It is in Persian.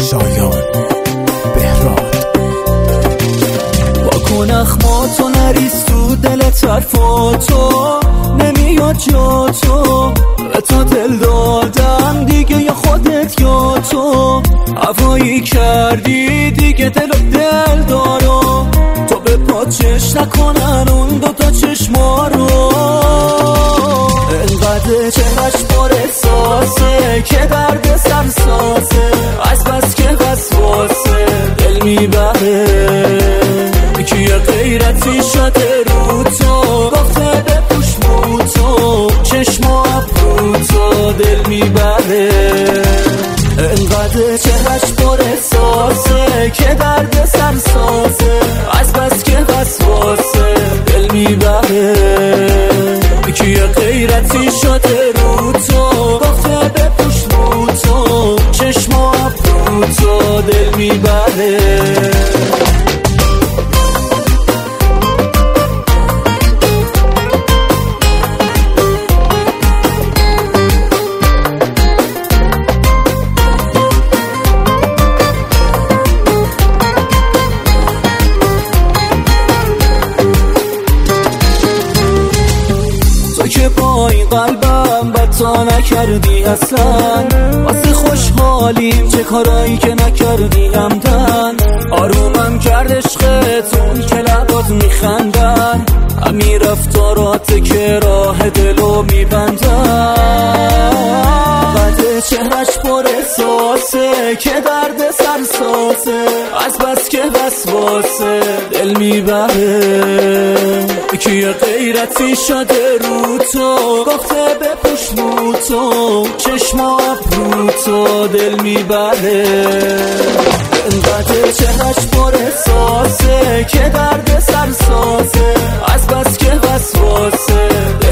شایان بهراد. واکن اخماتو نریز تو دلت حرفاتو نمیاد جا تو، به تو دل دادم دیگه یا خودت یا تو هوایی کردی دیگه دل و دل دارو، تو به پاچش نکنن اون دوتا چشما رو. انقدر چهرش پر احساسه که درد سر سازه، از بس که وسواسه دل میبره. یکی غیرتی شده رو تو، گفته بپوش رو تو، چشما ابرو تو دل میبره. انقدر چهرش پر احساسه که درد سر سازه، از بس که وسواسه دل میبره. یکی غیرتی شده رو تو، گفته بپوش رو تو، چشما ابرو تو دل میبره. که با این قلبم بتا نکردی اصلا، واسه خوشحالیم چه کارایی که نکردی همدن. آرومم کرد عشقتون که لبات میخندن، همین رفتاراته که راه دلو میبندن. قد چهرش پر احساسه که درد سر سازه، از بس که وسواسه دل میبره. یکی غیرتی شده رو تو، گفته بپوش رو تو، چشما ابرو تو دل میبره. انقدر چهرش پر احساسه که درد سر سازه، از بس که وسواسه